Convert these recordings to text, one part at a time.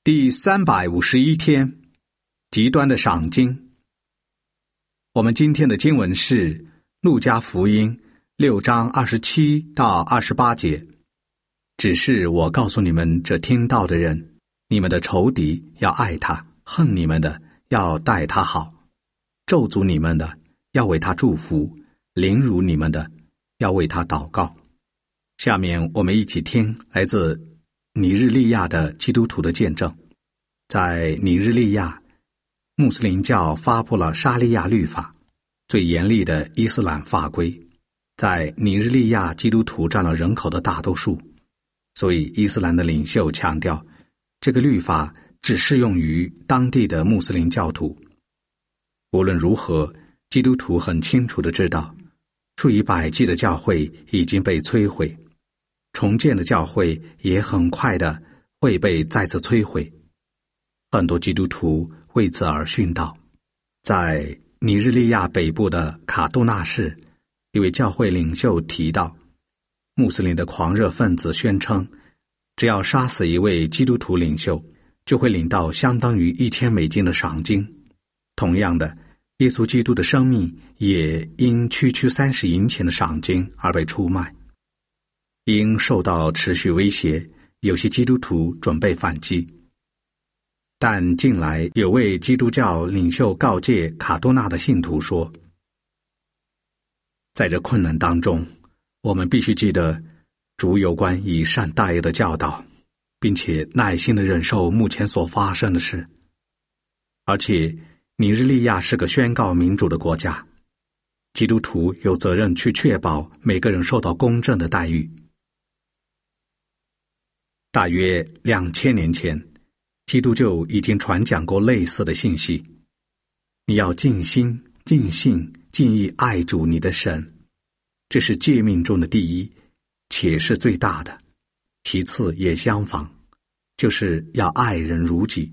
第351天，极端的赏金。我们今天的经文是路加福音6章27到28节。只是我告诉你们这听到的人，你们的仇敌要爱他，恨你们的要待他好，咒诅你们的要为他祝福，凌辱你们的要为他祷告。下面我们一起听来自尼日利亚的基督徒的见证。在尼日利亚，穆斯林教发布了沙利亚律法，最严厉的伊斯兰法规。在尼日利亚，基督徒占了人口的大多数，所以伊斯兰的领袖强调，这个律法只适用于当地的穆斯林教徒。无论如何，基督徒很清楚地知道，数以百计的教会已经被摧毁，重建的教会也很快的会被再次摧毁。很多基督徒为此而殉道。在尼日利亚北部的卡杜纳市，一位教会领袖提到，穆斯林的狂热分子宣称，只要杀死一位基督徒领袖，就会领到相当于$1000的赏金。同样的，耶稣基督的生命也因区区30银钱的赏金而被出卖。因受到持续威胁，有些基督徒准备反击。但近来有位基督教领袖告诫卡多纳的信徒说，在这困难当中，我们必须记得主有关以善待恶的教导，并且耐心地忍受目前所发生的事。而且尼日利亚是个宣告民主的国家，基督徒有责任去确保每个人受到公正的待遇。大约2000年前，基督就已经传讲过类似的信息。你要尽心、尽性、尽意爱主你的神，这是诫命中的第一，且是最大的。其次也相仿，就是要爱人如己。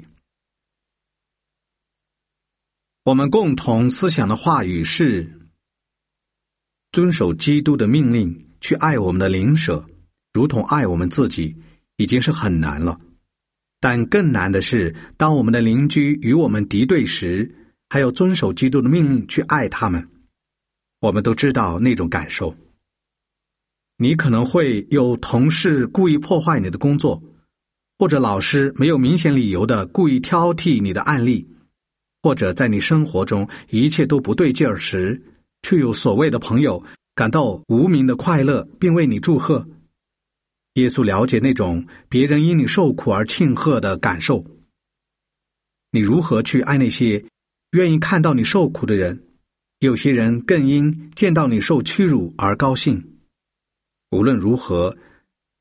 我们共同思想的话语是，遵守基督的命令，去爱我们的邻舍，如同爱我们自己，已经是很难了。但更难的是，当我们的邻居与我们敌对时，还要遵守基督的命令去爱他们。我们都知道那种感受。你可能会有同事故意破坏你的工作，或者老师没有明显理由的故意挑剔你的案例，或者在你生活中一切都不对劲儿时，却有所谓的朋友感到无名的快乐，并为你祝贺。耶稣了解那种别人因你受苦而庆贺的感受。你如何去爱那些愿意看到你受苦的人？有些人更因见到你受屈辱而高兴。无论如何，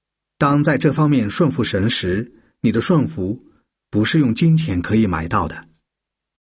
当在这方面顺服神时，你的顺服不是用金钱可以买到的。